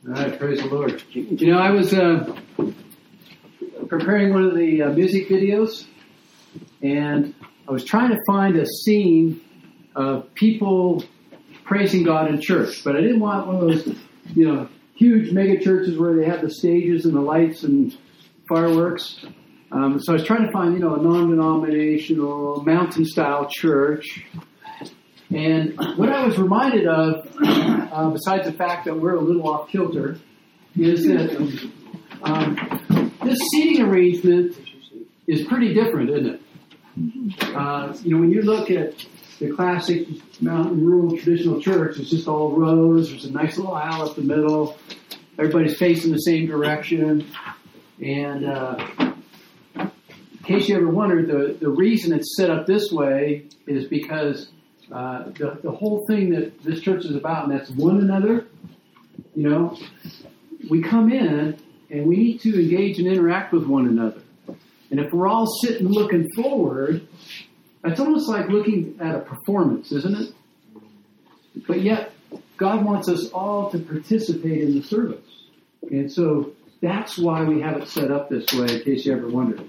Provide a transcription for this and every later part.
All right, praise the Lord. You know, I was preparing one of the music videos, and I was trying to find a scene of people praising God in church, but I didn't want one of those, huge mega churches where they have the stages and the lights and fireworks. So I was trying to find, a non-denominational, mountain-style church. And what I was reminded of, besides the fact that we're a little off kilter, is that this seating arrangement is pretty different, isn't it? When you look at the classic mountain rural traditional church, it's just all rows. There's a nice little aisle up the middle. Everybody's facing the same direction. And in case you ever wondered, the reason it's set up this way is because the whole thing that this church is about, and that's one another, we come in and we need to engage and interact with one another. And if we're all sitting looking forward, it's almost like looking at a performance, isn't it? But yet, God wants us all to participate in the service. And so that's why we have it set up this way, in case you ever wondered.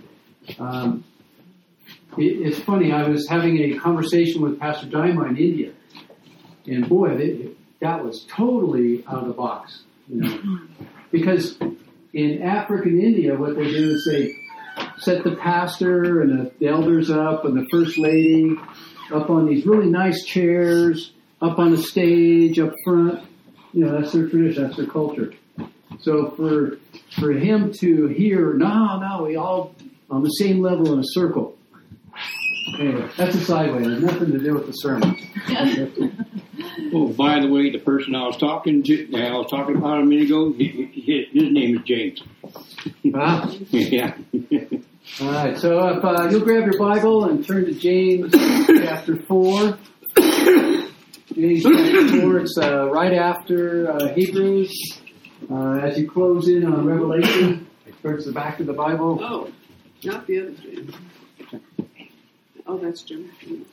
It's funny, I was having a conversation with Pastor Daima in India, and boy, that was totally out of the box, because in Africa and India, what they do is they set the pastor and the elders up and the first lady up on these really nice chairs, up on the stage, up front. That's their tradition, that's their culture. So for him to hear, no, we all on the same level in a circle. Anyway, that's a sideway. It has nothing to do with the sermon. Oh, by the way, the person I was talking about a minute ago, his name is James. Yeah. All right, so if you'll grab your Bible and turn to James chapter 4. James chapter 4, it's right after Hebrews. As you close in on Revelation, towards the back of the Bible. Oh, not the other James. Oh, that's Jim.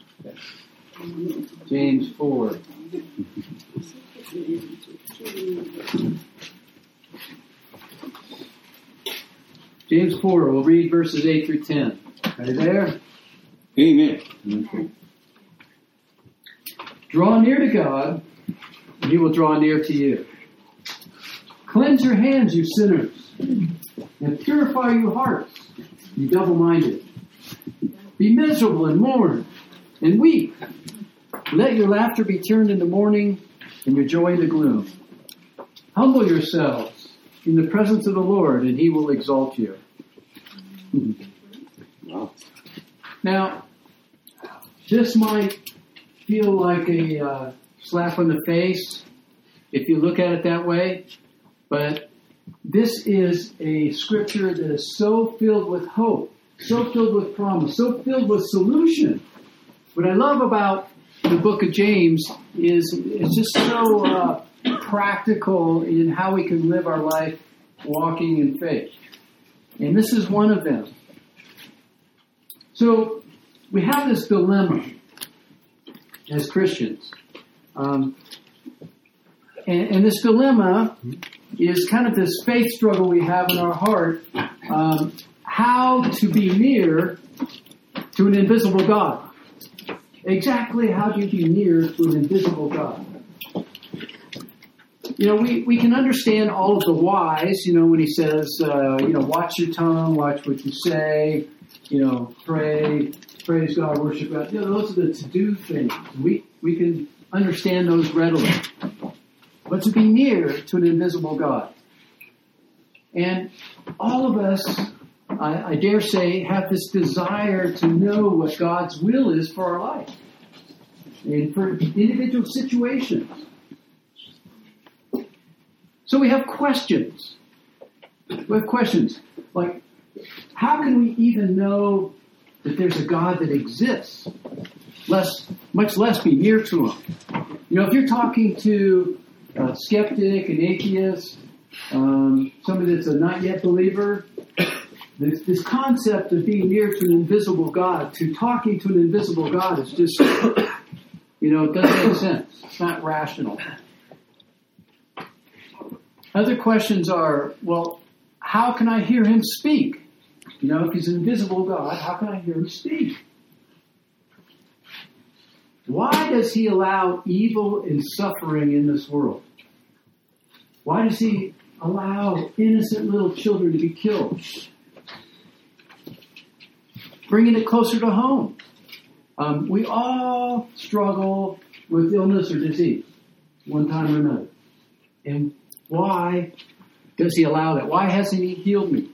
James 4. James 4, we'll read verses 8 through 10. Are you there? Amen. Okay. Draw near to God, and He will draw near to you. Cleanse your hands, you sinners, and purify your hearts, you double-minded. Be miserable and mourn and weep. Let your laughter be turned into mourning and your joy into gloom. Humble yourselves in the presence of the Lord, and He will exalt you. Now, this might feel like a slap on the face if you look at it that way, but this is a scripture that is so filled with hope, so filled with promise, so filled with solution. What I love about the book of James is it's just so practical in how we can live our life walking in faith. And this is one of them. So we have this dilemma as Christians. And this dilemma is kind of this faith struggle we have in our heart. How to be near to an invisible God. Exactly how do you be near to an invisible God? We can understand all of the whys, when he says, watch your tongue, watch what you say, pray, praise God, worship God. Those are the to-do things. We can understand those readily. But to be near to an invisible God. And all of us, I dare say, have this desire to know what God's will is for our life. And for individual situations. So we have questions. We have questions like, how can we even know that there's a God that exists? Much less be near to Him. If you're talking to a skeptic, an atheist, somebody that's a not yet believer, this concept of being near to an invisible God, to talking to an invisible God is just, it doesn't make sense. It's not rational. Other questions are, well, how can I hear him speak? If he's an invisible God, how can I hear him speak? Why does he allow evil and suffering in this world? Why does he allow innocent little children to be killed? Bringing it closer to home. We all struggle with illness or disease, one time or another. And why does he allow that? Why hasn't he healed me?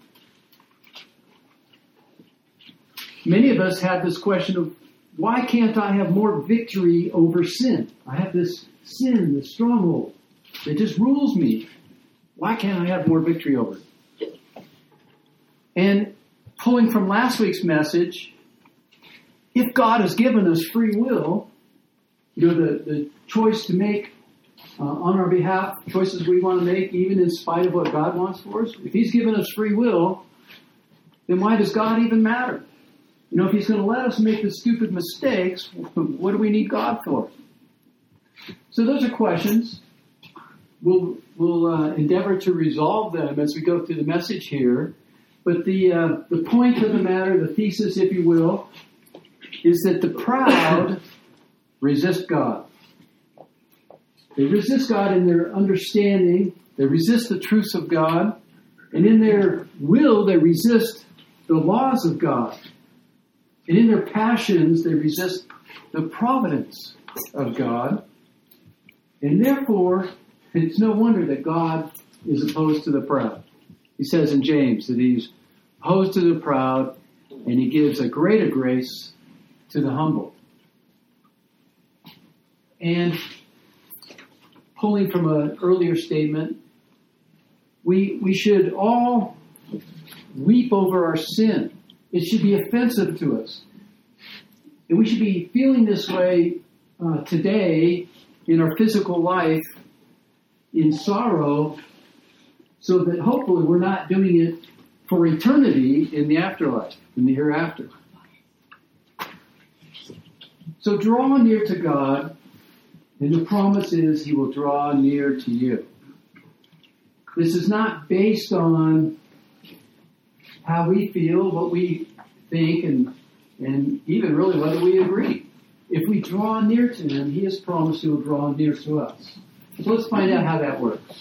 Many of us have this question of, why can't I have more victory over sin? I have this sin, this stronghold that just rules me. Why can't I have more victory over it? And pulling from last week's message, if God has given us free will, the choice to make on our behalf, choices we want to make, even in spite of what God wants for us, if he's given us free will, then why does God even matter? If he's going to let us make the stupid mistakes, what do we need God for? So those are questions. We'll endeavor to resolve them as we go through the message here. But the point of the matter, the thesis, if you will, is that the proud resist God. They resist God in their understanding. They resist the truths of God. And in their will, they resist the laws of God. And in their passions, they resist the providence of God. And therefore, it's no wonder that God is opposed to the proud. He says in James that he's opposed to the proud, and he gives a greater grace to the humble. And pulling from an earlier statement, we should all weep over our sin. It should be offensive to us. And we should be feeling this way today in our physical life in sorrow, so that hopefully we're not doing it for eternity in the afterlife, in the hereafter. So draw near to God, and the promise is he will draw near to you. This is not based on how we feel, what we think, and even really whether we agree. If we draw near to him, he has promised he will draw near to us. So let's find out how that works.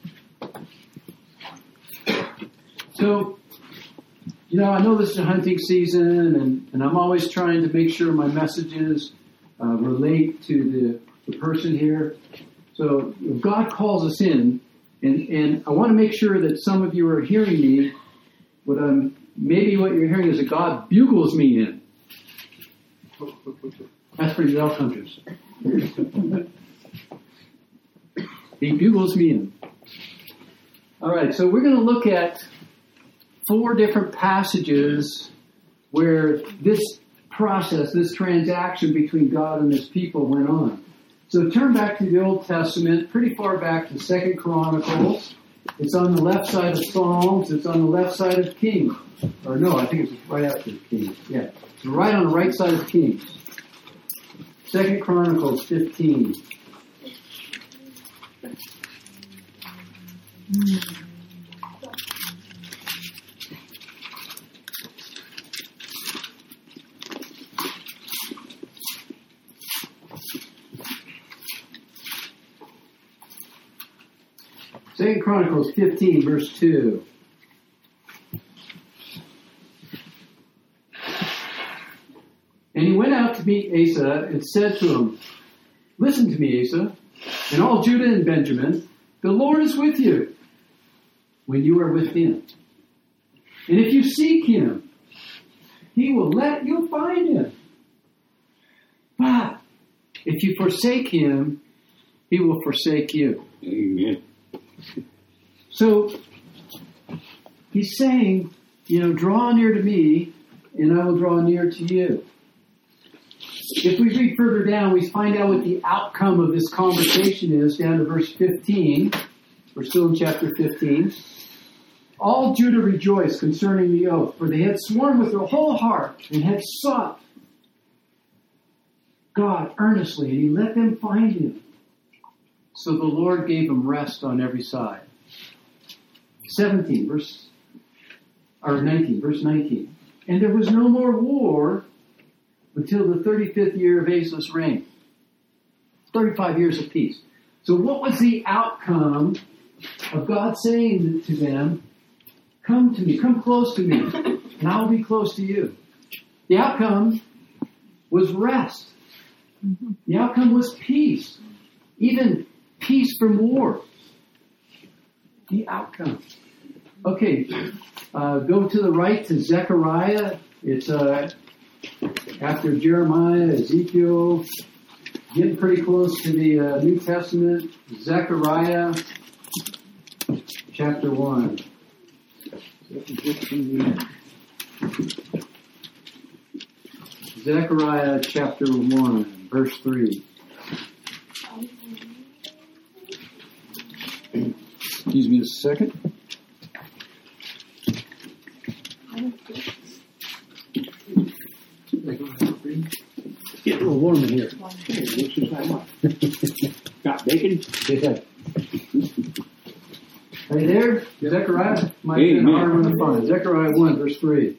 So, I know this is a hunting season, and I'm always trying to make sure my messages relate to the person here. So if God calls us in, and I want to make sure that some of you are hearing me. Maybe what you're hearing is that God bugles me in. That's for the elk hunters. He bugles me in. All right, so we're going to look at 4 different passages where this process, this transaction between God and his people went on. So turn back to the Old Testament, pretty far back to 2 Chronicles. It's on the left side of Psalms. It's on the left side of Kings. Or no, I think it's right after Kings. Yeah, it's right on the right side of Kings. 2 Chronicles 15. Second Chronicles 15, verse 2. And he went out to meet Asa and said to him, "Listen to me, Asa, and all Judah and Benjamin, the Lord is with you when you are with him. And if you seek him, he will let you find him. But if you forsake him, he will forsake you." Amen. So he's saying, draw near to me, and I will draw near to you. If we read further down, we find out what the outcome of this conversation is, down to verse 15. We're still in chapter 15. All Judah rejoiced concerning the oath, for they had sworn with their whole heart and had sought God earnestly, and he let them find him. So the Lord gave them rest on every side. 17, verse 19. And there was no more war until the 35th year of Asa's reign. 35 years of peace. So what was the outcome of God saying to them, come to me, come close to me, and I will be close to you? The outcome was rest. The outcome was peace. Even peace from war. The outcome. Okay, go to the right to Zechariah. It's after Jeremiah, Ezekiel, getting pretty close to the New Testament. Zechariah chapter 1. Zechariah chapter 1, verse 3. Excuse me a second. Get a little warm in here. Got bacon? Yeah. Are you there? Zechariah? Might be a hard one to find. Zechariah 1, verse 3.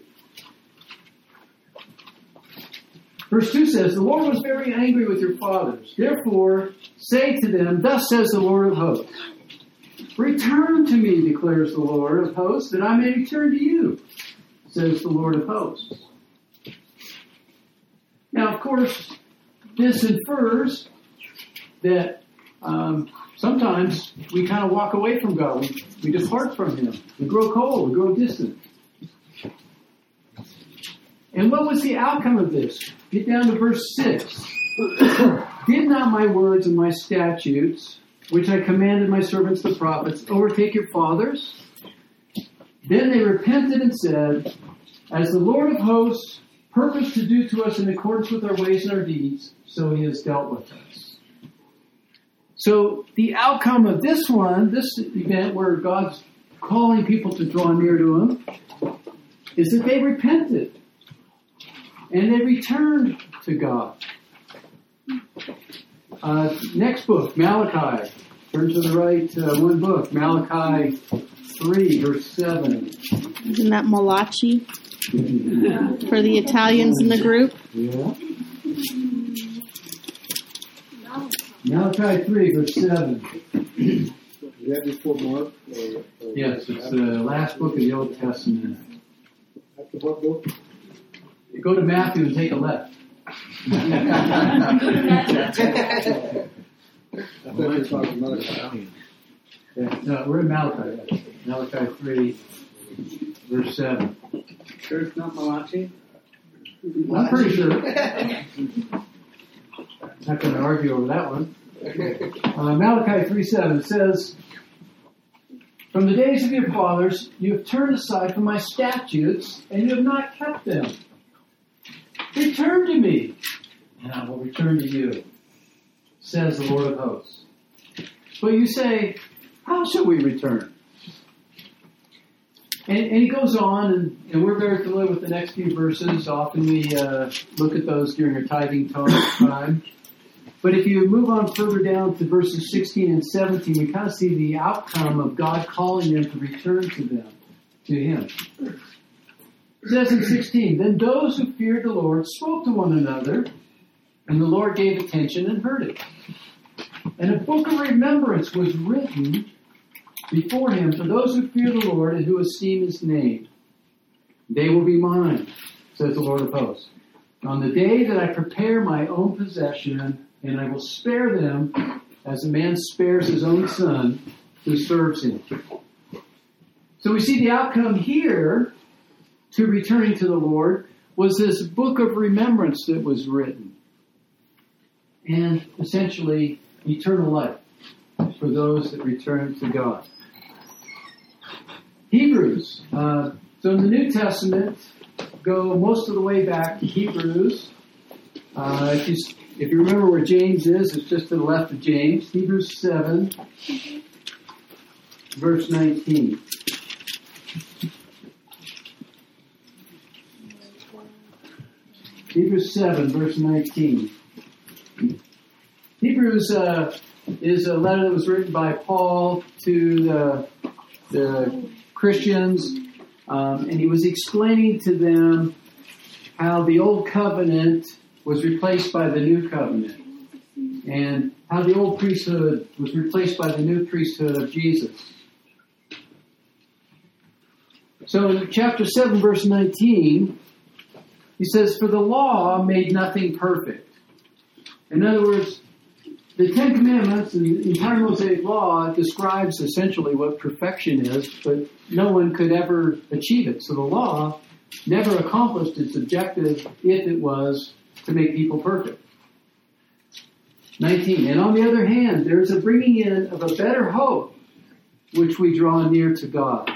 Verse 2 says, the Lord was very angry with your fathers. Therefore, say to them, thus says the Lord of hosts. Return to me, declares the Lord of hosts, that I may return to you, says the Lord of hosts. Now, of course, this infers that sometimes we kind of walk away from God. We depart from Him. We grow cold. We grow distant. And what was the outcome of this? Get down to verse 6. Did not my words and my statutes, which I commanded my servants the prophets, overtake your fathers? Then they repented and said, as the Lord of hosts purposed to do to us in accordance with our ways and our deeds, so He has dealt with us. So the outcome of this event where God's calling people to draw near to Him, is that they repented. And they returned to God. Next book, Malachi. Turn to the right one book, Malachi 3, verse 7. Isn't that Malachi for the Italians in the group? Yeah. Malachi 3, verse 7. Is that before Mark? Yes, it's the last book of the Old Testament. After what book? You go to Matthew and take a left. I thought you were talking Malachi. Yeah, no, we're in Malachi. Malachi 3, verse 7. Sure it's not Malachi? I'm pretty sure. Not going to argue over that one. Malachi 3:7 says, from the days of your fathers, you have turned aside from my statutes, and you have not kept them. Return to me, and I will return to you, says the Lord of hosts. But you say, how shall we return? And he goes on, and we're very familiar with the next few verses. Often we look at those during our tithing time. But if you move on further down to verses 16 and 17, we kind of see the outcome of God calling them to return to Him. It says in 16, then those who feared the Lord spoke to one another, and the Lord gave attention and heard it. And a book of remembrance was written before Him for those who fear the Lord and who esteem His name. They will be mine, says the Lord of hosts, on the day that I prepare my own possession, and I will spare them as a man spares his own son who serves him. So we see the outcome here to returning to the Lord was this book of remembrance that was written. And essentially, eternal life for those that return to God. Hebrews. So in the New Testament, go most of the way back to Hebrews. If you remember where James is, it's just to the left of James. Hebrews 7, verse 19. Hebrews 7, verse 19. Hebrews is a letter that was written by Paul to the the Christians, and he was explaining to them how the old covenant was replaced by the new covenant, and how the old priesthood was replaced by the new priesthood of Jesus. So in chapter 7, verse 19, he says, "For the law made nothing perfect." In other words, the Ten Commandments and the entire Mosaic Law describes essentially what perfection is, but no one could ever achieve it. So the law never accomplished its objective if it was to make people perfect. 19. "And on the other hand, there is a bringing in of a better hope, which we draw near to God."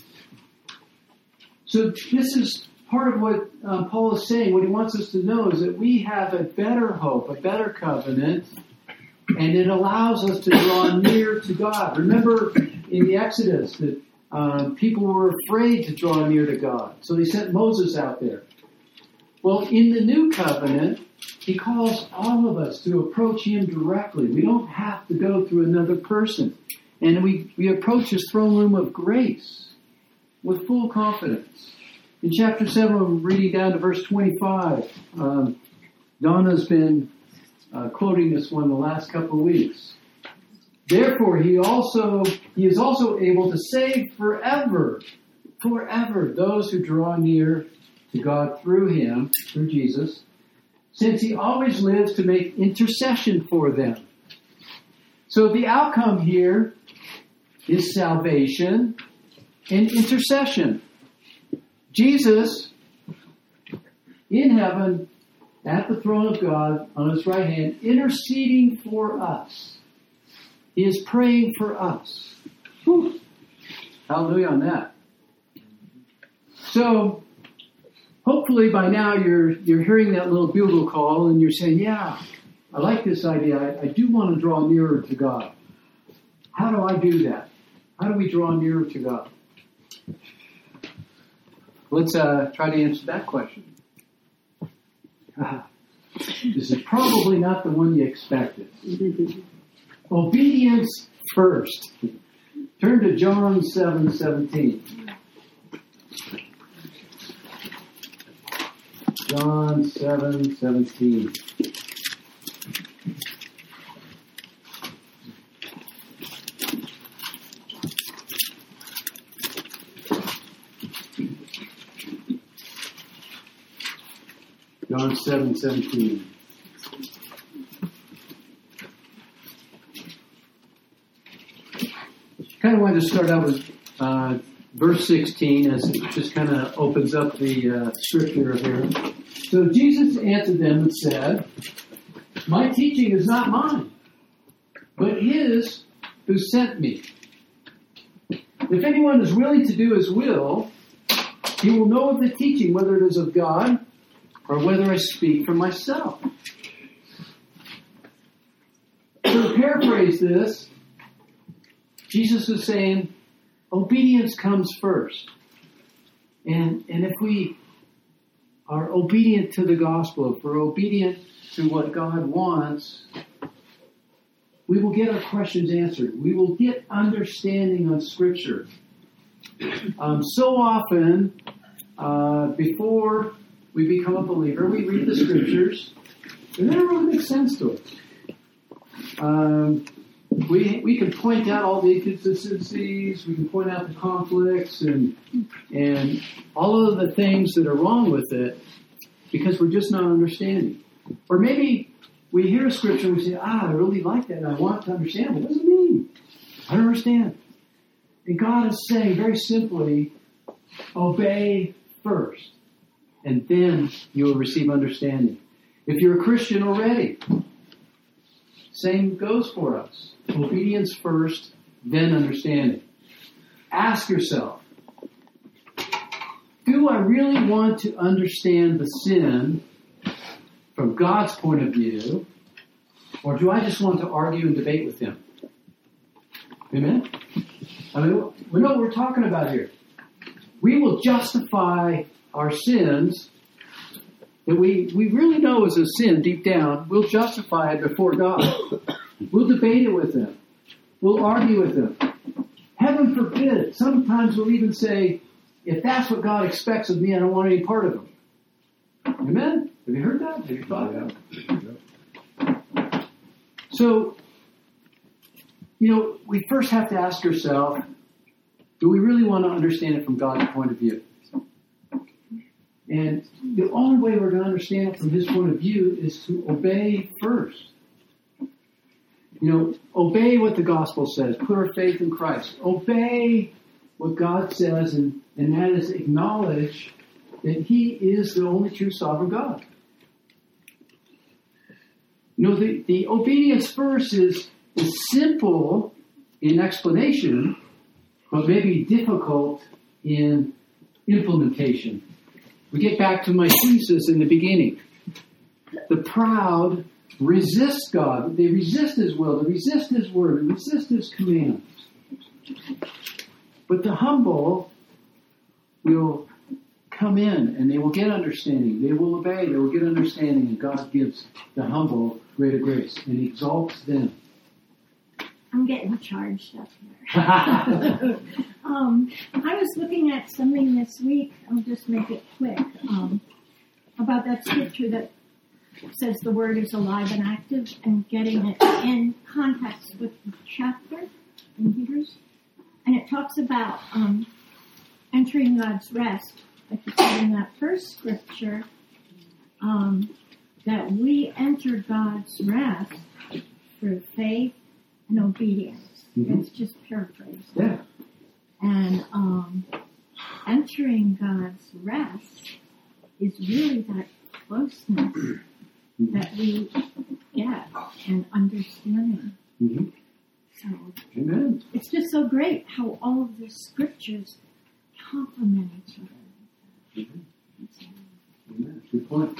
So this is part of what Paul is saying. What he wants us to know is that we have a better hope, a better covenant, and it allows us to draw near to God. Remember in the Exodus that people were afraid to draw near to God, so they sent Moses out there. Well, in the new covenant, he calls all of us to approach him directly. We don't have to go through another person. And we approach his throne room of grace with full confidence. In chapter 7, we're reading down to verse 25. Donna's been quoting this one the last couple of weeks. "Therefore, he is also able to save forever those who draw near to God through him, through Jesus, since he always lives to make intercession for them." So the outcome here is salvation and intercession. Jesus in heaven at the throne of God on his right hand, interceding for us. He is praying for us. Whew. Hallelujah on that. So, hopefully by now you're hearing that little bugle call and you're saying, "Yeah, I like this idea. I do want to draw nearer to God." How do I do that? How do we draw nearer to God? Let's try to answer that question. This is probably not the one you expected. Obedience first. Turn to John 7:17. John 7:17. John 7:17. Kind of wanted to start out with verse 16 as it just kind of opens up the scripture here. "So Jesus answered them and said, 'My teaching is not mine, but his who sent me. If anyone is willing to do his will, he will know of the teaching, whether it is of God or whether I speak for myself.'" So to paraphrase this, Jesus is saying, obedience comes first. And if we are obedient to the gospel, if we're obedient to what God wants, we will get our questions answered. We will get understanding of Scripture. So often, before we become a believer, we read the Scriptures, and they don't really make sense to us. We can point out all the inconsistencies, we can point out the conflicts and all of the things that are wrong with it because we're just not understanding. Or maybe we hear a scripture and we say, I really like that and I want to understand. What does it mean? I don't understand. And God is saying very simply, obey first, and then you will receive understanding. If you're a Christian already, same goes for us. Obedience first, then understanding. Ask yourself, do I really want to understand the sin from God's point of view, or do I just want to argue and debate with Him? Amen? I mean, we know what we're talking about here. We will justify our sins that we really know is a sin deep down. We'll justify it before God. We'll debate it with Him. We'll argue with Him. heaven forbid. Sometimes we'll even say, if that's what God expects of me, I don't want any part of him. Amen? Have you heard that? Have you thought that? So, we first have to ask ourselves, do we really want to understand it from God's point of view? And the only way we're going to understand it from his point of view is to obey first. Obey what the gospel says. Put our faith in Christ. Obey what God says, and that is acknowledge that he is the only true sovereign God. The obedience first is simple in explanation, but maybe difficult in implementation. We get back to my thesis in the beginning. The proud resist God. They resist his will. They resist his word. They resist his commands. But the humble will come in and they will get understanding. They will obey. They will get understanding. And God gives the humble greater grace and he exalts them. I'm getting charged up here. I was looking at something this week. I'll just make it quick. About that scripture that says the word is alive and active, and getting it in context with the chapter in Hebrews. And it talks about entering God's rest. Like you said in that first scripture, that we enter God's rest through faith and obedience. Mm-hmm. It's just paraphrased. Yeah. And entering God's rest is really that closeness that we get and understanding. Mm-hmm. So Amen. it's just so great how all of the scriptures complement each other. Mm-hmm. Amen. Good point.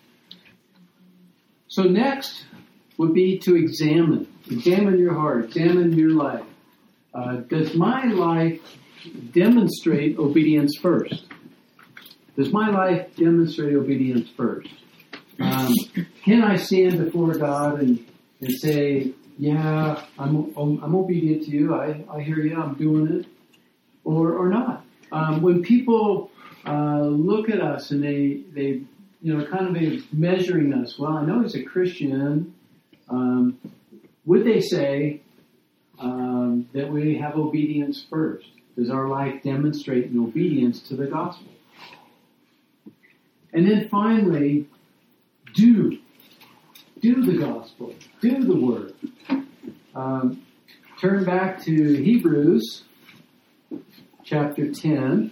So next would be to examine. Examine your heart. Examine your life. Does my life demonstrate obedience first? Does my life demonstrate obedience first? Can I stand before God and say, yeah, I'm obedient to you. I hear you. I'm doing it, or not? When people look at us and they kind of measuring us. Well, I know he's a Christian. Would they say that we have obedience first? Does our life demonstrate an obedience to the gospel? And then finally, do the gospel. Do the word. Turn back to Hebrews chapter 10.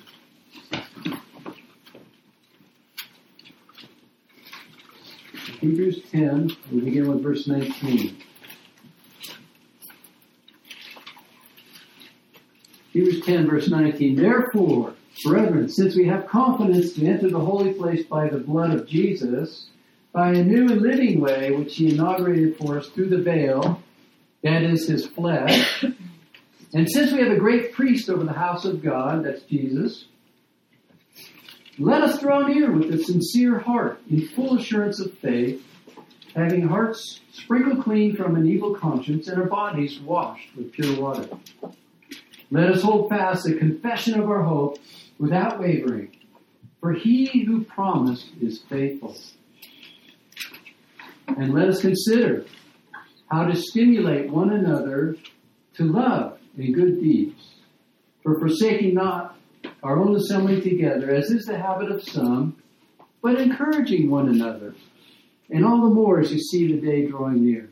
Hebrews 10, we begin with verse 19. Hebrews 10, verse 19. Therefore, brethren, since we have confidence to enter the holy place by the blood of Jesus, by a new and living way which he inaugurated for us through the veil, that is his flesh, and since we have a great priest over the house of God, that's Jesus, let us draw near with a sincere heart, in full assurance of faith, having hearts sprinkled clean from an evil conscience and our bodies washed with pure water. Let us hold fast the confession of our hope without wavering, for he who promised is faithful. And let us consider how to stimulate one another to love and good deeds, for forsaking not our own assembling together, as is the habit of some, but encouraging one another, and all the more as you see the day drawing near.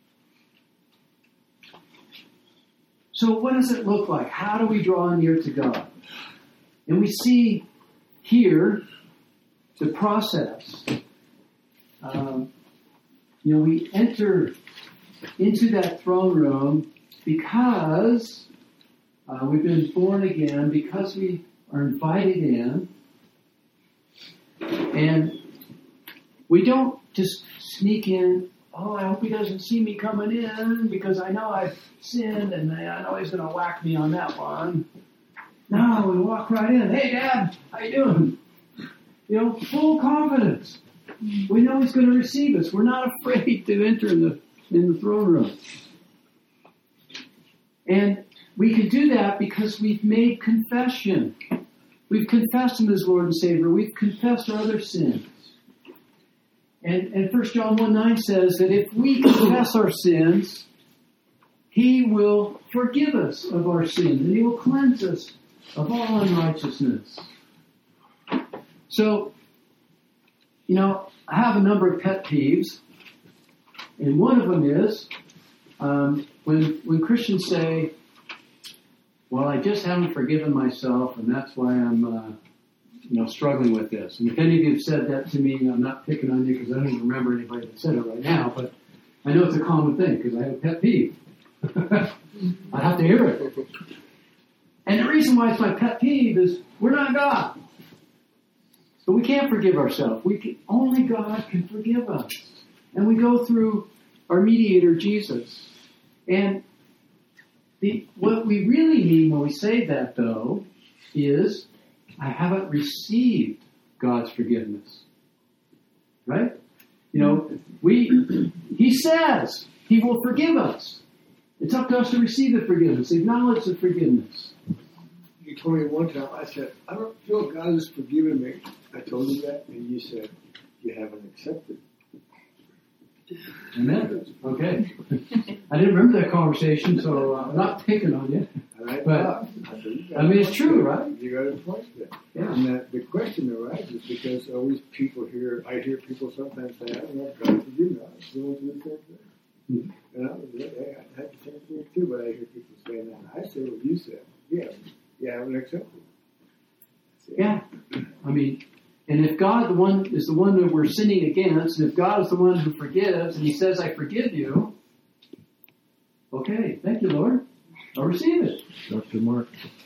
So what does it look like? How do we draw near to God? And we see here the process. We enter into that throne room because we've been born again, because we are invited in. And we don't just sneak in, oh, I hope he doesn't see me coming in because I know I've sinned and I know he's going to whack me on that one. No, we walk right in. Hey, Dad, how you doing? Full confidence. We know he's going to receive us. We're not afraid to enter in the throne room. And we can do that because we've made confession. We've confessed Him as Lord and Savior. We've confessed our other sins. And 1 John 1:9 says that if we confess our sins, He will forgive us of our sins, and He will cleanse us of all unrighteousness. So, I have a number of pet peeves, and one of them is when Christians say, well, I just haven't forgiven myself, and that's why I'm struggling with this. And if any of you have said that to me, I'm not picking on you because I don't even remember anybody that said it right now, but I know it's a common thing because I have a pet peeve. I have to hear it. And the reason why it's my pet peeve is we're not God. So we can't forgive ourselves. Only God can forgive us. And we go through our mediator, Jesus. And what we really mean when we say that, though, is I haven't received God's forgiveness. Right? He says He will forgive us. It's up to us to receive the forgiveness, acknowledge the forgiveness. You told me one time, I said, I don't feel God has forgiven me. I told you that, and you said, you haven't accepted. Amen. Okay. I didn't remember that conversation, so I'm not picking on you. But it's true, right? You got a point there. Yeah. And the question arises because always I hear people sometimes say, I don't know if God forgive me. I still want to do the same thing. Mm-hmm. And I had the same thing too, but I hear people saying that. I say what you said. Yeah, you haven't accepted. Yeah. And if God is the one that we're sinning against, and if God is the one who forgives, and He says, I forgive you, okay, thank you, Lord. I'll receive it. Dr. Mark,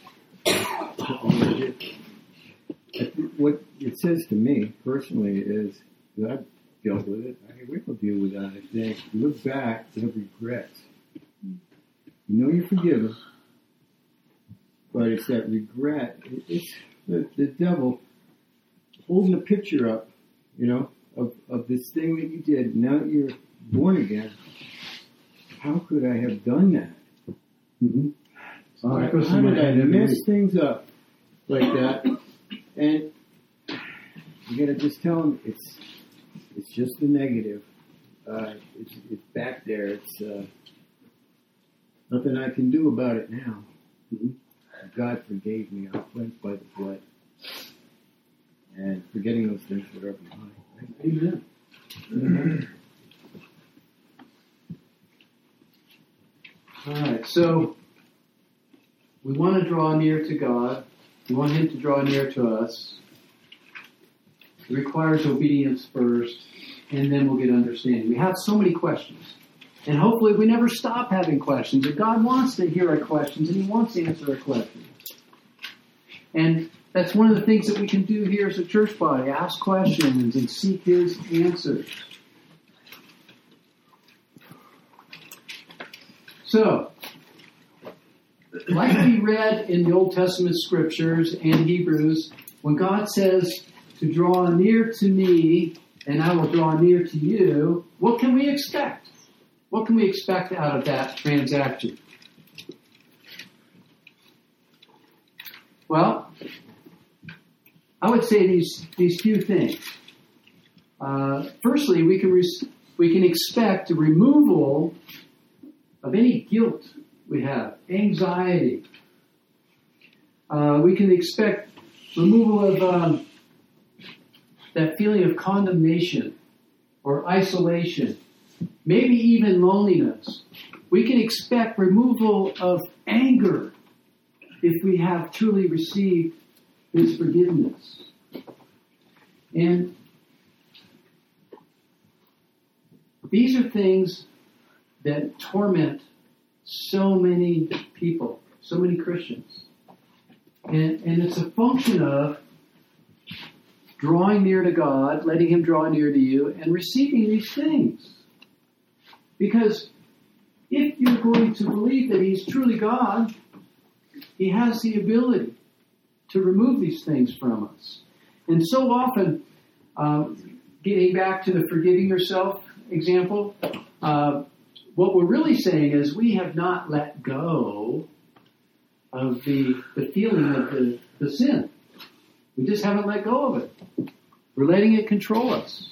what it says to me personally is that I've dealt with it. We will deal with that. I think look back, you have regrets. You're forgiven, but it's that regret. It's the devil holding a picture up, of this thing that you did. Now that you're born again, how could I have done that? Mm-hmm. How did I mess things up like that? And you got to just tell them it's just the negative. It's back there. It's nothing I can do about it now. Mm-hmm. God forgave me. I'm cleansed by the blood. And forgetting those things that are behind. Amen. Amen. All right, so we want to draw near to God. We want Him to draw near to us. It requires obedience first, and then we'll get understanding. We have so many questions. And hopefully we never stop having questions. And God wants to hear our questions, and He wants to answer our questions. And that's one of the things that we can do here as a church body. Ask questions and seek His answers. So, like we read in the Old Testament scriptures and Hebrews, when God says to draw near to me and I will draw near to you, what can we expect? What can we expect out of that transaction? Well, I would say these few things. Firstly, we can expect a removal of any guilt we have, anxiety. We can expect removal of that feeling of condemnation or isolation, maybe even loneliness. We can expect removal of anger if we have truly received His forgiveness. And these are things that torment so many people, so many Christians. And it's a function of drawing near to God, letting Him draw near to you, and receiving these things. Because if you're going to believe that He's truly God, He has the ability to remove these things from us. And so often, getting back to the forgiving yourself example, what we're really saying is we have not let go of the feeling of the sin. We just haven't let go of it. We're letting it control us.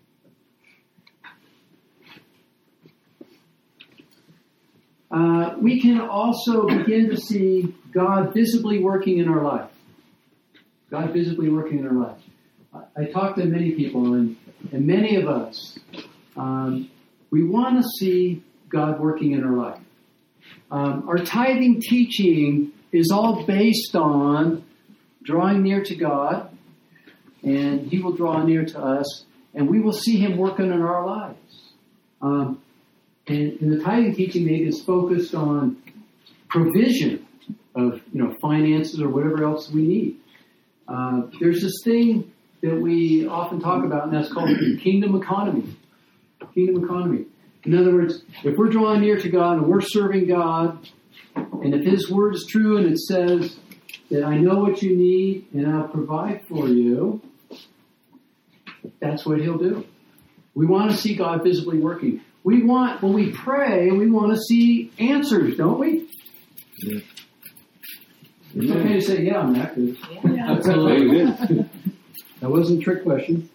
We can also begin to see God visibly working in our life. God visibly working in our life. I talk to many people, and many of us, we want to see God working in our life. Our tithing teaching is all based on drawing near to God, and He will draw near to us, and we will see Him working in our lives. And the tithing teaching maybe is focused on provision of finances or whatever else we need. There's this thing that we often talk about, and that's called the kingdom economy. Kingdom economy. In other words, if we're drawing near to God and we're serving God, and if His word is true and it says that I know what you need and I'll provide for you, that's what He'll do. We want to see God visibly working. When we pray, we want to see answers, don't we? Yeah. It's okay to say, yeah, I'm active. Yeah. Very good. That wasn't a trick question.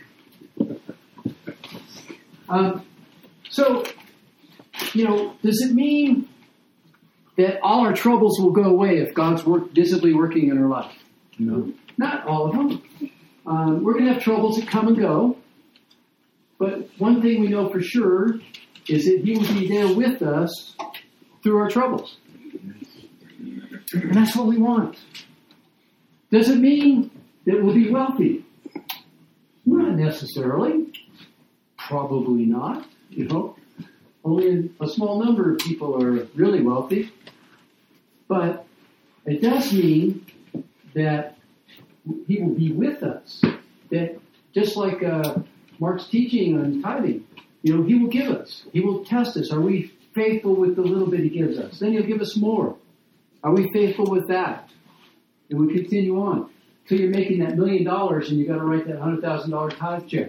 So, does it mean that all our troubles will go away if God's visibly working in our life? No. Not all of them. We're going to have troubles that come and go. But one thing we know for sure is that He will be there with us through our troubles. And that's what we want. Does it mean that we'll be wealthy? Not necessarily. Probably not. Only a small number of people are really wealthy. But it does mean that He will be with us. That just like Mark's teaching on tithing, He will give us. He will test us. Are we faithful with the little bit He gives us? Then He'll give us more. Are we faithful with that? And we continue on until you're making that $1 million and you got to write that $100,000 tithe check.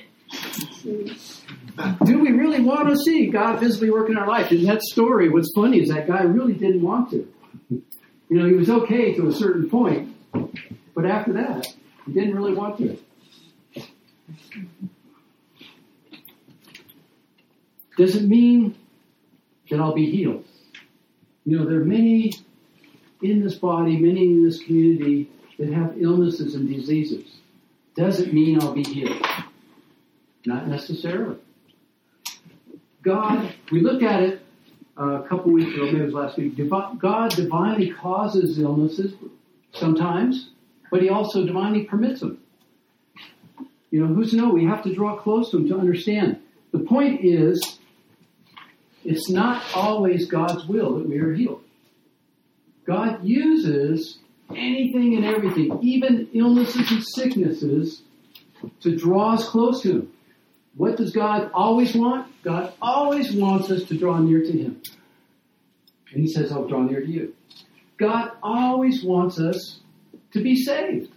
Do we really want to see God visibly work in our life? In that story, what's funny is that guy really didn't want to. He was okay to a certain point, but after that, he didn't really want to. Does it mean that I'll be healed? There are many in this body, many in this community that have illnesses and diseases. Does it mean I'll be healed? Not necessarily. God, we looked at it a couple weeks ago, maybe it was last week. God divinely causes illnesses sometimes, but He also divinely permits them. Who's to know? We have to draw close to Him to understand. The point is, it's not always God's will that we are healed. God uses anything and everything, even illnesses and sicknesses, to draw us close to Him. What does God always want? God always wants us to draw near to Him. And He says, I'll draw near to you. God always wants us to be saved.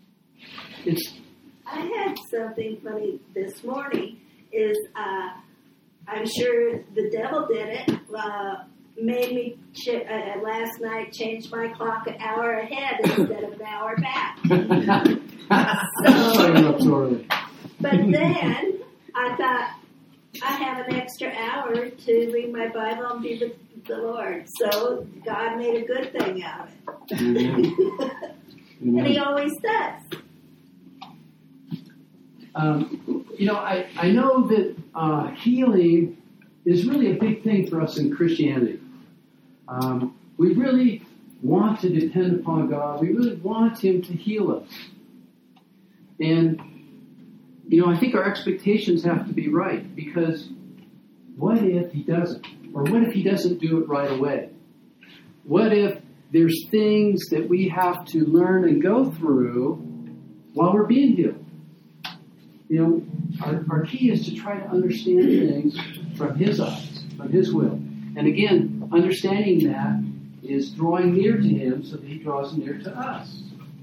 I had something funny this morning. I'm sure the devil did it. Made me last night change my clock an hour ahead instead of an hour back. But then I thought I have an extra hour to read my Bible and be with the Lord. So God made a good thing out of it. Amen. And He always does. I know that healing is really a big thing for us in Christianity. We really want to depend upon God. We really want Him to heal us. And, I think our expectations have to be right, because what if He doesn't? Or what if He doesn't do it right away? What if there's things that we have to learn and go through while we're being healed? Our key is to try to understand things from His eyes, from His will. And again, understanding that is drawing near to Him so that He draws near to us.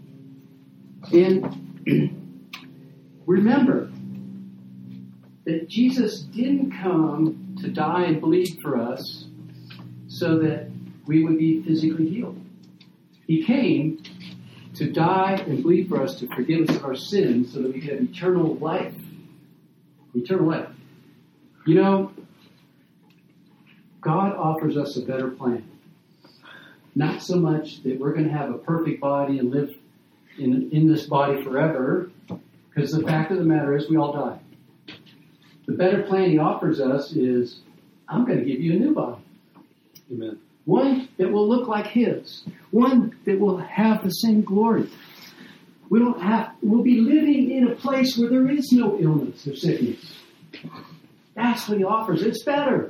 And remember that Jesus didn't come to die and bleed for us so that we would be physically healed. He came to die and bleed for us to forgive us of our sins so that we could have eternal life. Eternal life. You know, God offers us a better plan. Not so much that we're going to have a perfect body and live in this body forever, because the fact of the matter is we all die. The better plan he offers us is, I'm going to give you a new body. Amen. One that will look like his. One that will have the same glory. We'll be living in a place where there is no illness or sickness. That's what he offers. It's better.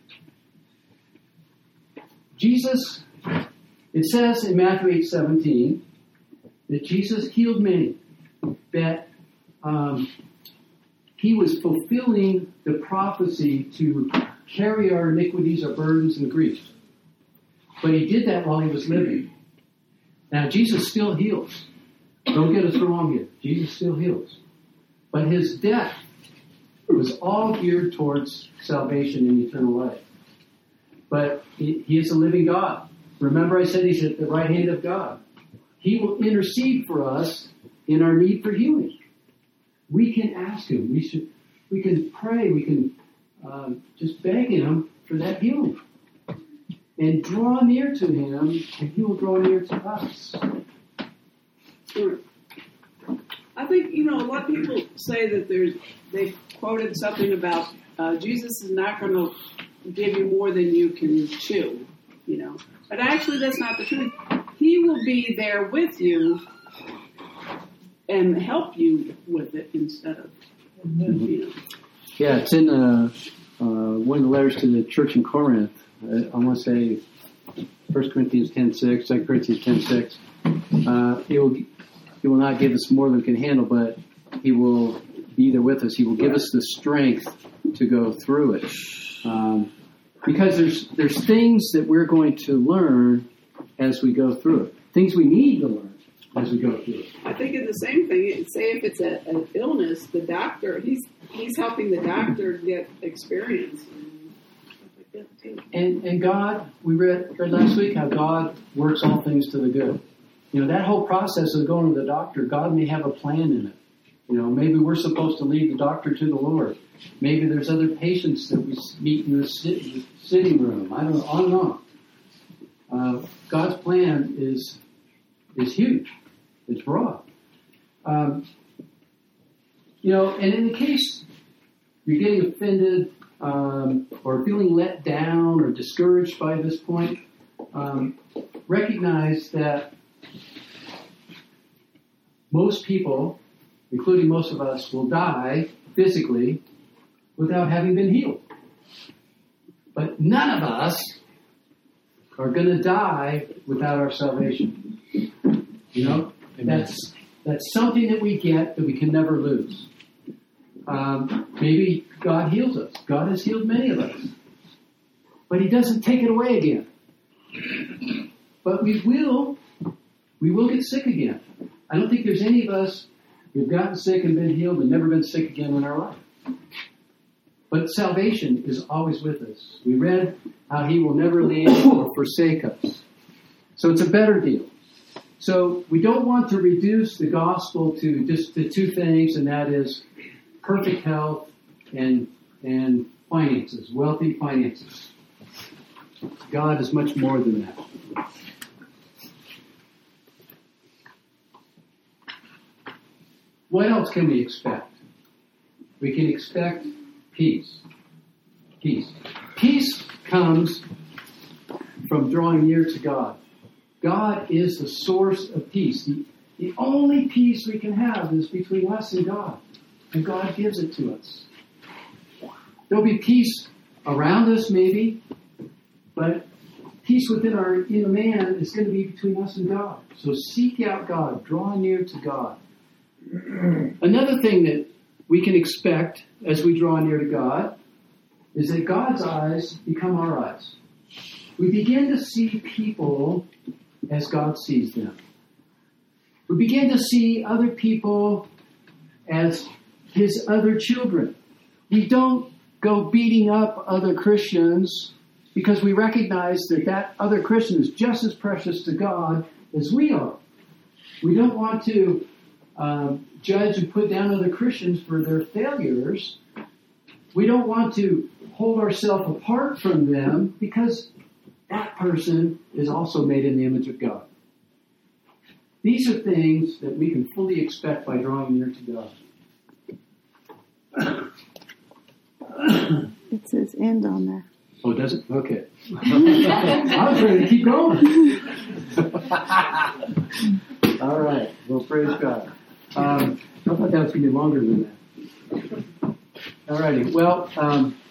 Jesus, it says in Matthew 8:17 that Jesus healed many, that he was fulfilling the prophecy to carry our iniquities, our burdens, and griefs. But he did that while he was living. Now, Jesus still heals. Don't get us wrong here. Jesus still heals. But his death was all geared towards salvation and eternal life. But he is a living God. Remember I said he's at the right hand of God. He will intercede for us in our need for healing. We can ask him. We can pray. We can just beg him for that healing. And draw near to him, and he will draw near to us. Sure. I think, a lot of people say that they quoted something about Jesus is not going to give you more than you can chew, But actually, that's not the truth. He will be there with you and help you with it instead of, Yeah, it's in one of the letters to the church in Corinth. I want to say 1 Corinthians 10:6, 2 Corinthians 10:6. He will not give us more than we can handle, but he will be there with us. He will give us the strength to go through it. Because there's things that we're going to learn as we go through it. Things we need to learn as we go through it. I think it's the same thing. Say if it's an illness, the doctor, he's helping the doctor get experience. And God, we read last week how God works all things to the good. That whole process of going to the doctor, God may have a plan in it. Maybe we're supposed to lead the doctor to the Lord. Maybe there's other patients that we meet in the sitting room. I don't know, on and on. God's plan is huge. It's broad. And in the case you're getting offended or feeling let down or discouraged by this point, recognize that most people, including most of us, will die physically without having been healed. But none of us are going to die without our salvation. That's something that we get that we can never lose. Maybe God heals us. God has healed many of us. But he doesn't take it away again. But we will get sick again. I don't think there's any of us who've gotten sick and been healed and never been sick again in our life. But salvation is always with us. We read how he will never leave or forsake us. So it's a better deal. So we don't want to reduce the gospel to just the two things, and that is perfect health and finances, wealthy finances. God is much more than that. What else can we expect? We can expect peace. Peace. Peace comes from drawing near to God. God is the source of peace. The only peace we can have is between us and God. And God gives it to us. There'll be peace around us maybe, but peace within our inner man is going to be between us and God. So seek out God. Draw near to God. Another thing that we can expect as we draw near to God is that God's eyes become our eyes. We begin to see people as God sees them. We begin to see other people as his other children. We don't go beating up other Christians because we recognize that that other Christian is just as precious to God as we are. We don't want to judge and put down other Christians for their failures. We don't want to hold ourselves apart from them because that person is also made in the image of God. These are things that we can fully expect by drawing near to God. It says end on there. Oh, does it? Okay. I was ready to keep going. All right. Well, praise God. I thought that was going to be longer than that. All righty. Well,